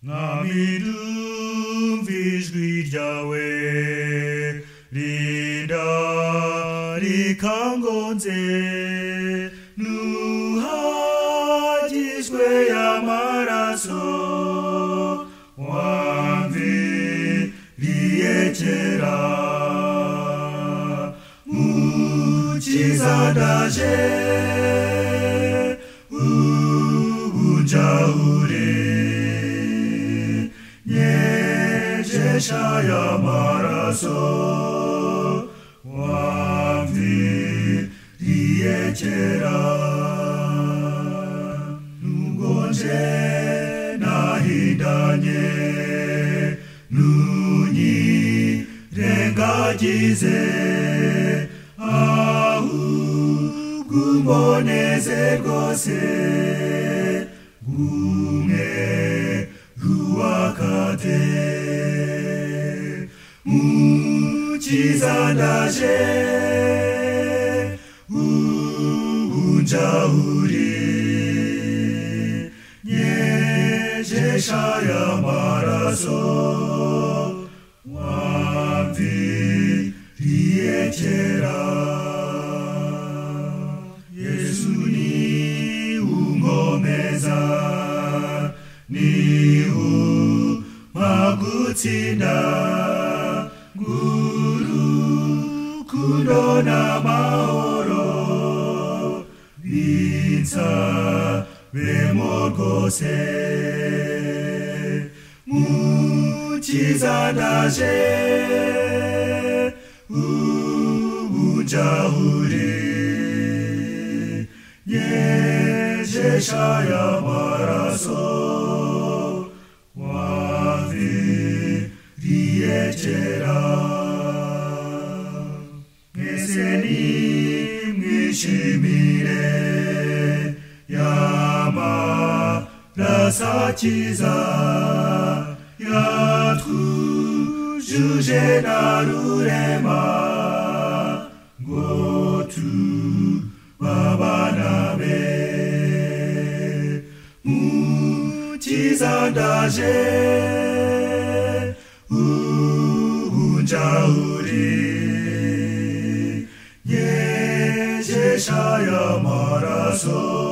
Namidumvijwi ryawe rinda rikangonze nuhagizwe y'amaraso wamviriye kera mukiza ndaje unjaure nyejesha y'amaraso wamviriye kera nugonje nahindanye nunyirengagize ahubwo umboneze rwose gumwe ruwakate mukiza ndaje unjauri nyejesha y'amaraso wamviriye kera Yesu ni ungomeza ni magutsinda guru kundona mahoro binsa bemogose mukiza ndaje unjauri nyejesha y'amaraso wamviriye kera mwese nimwishimire y'amaraso akiza yatwujuje na rurema ngo tubabana be mukiza ndaje unjauri nyejesha y'amaraso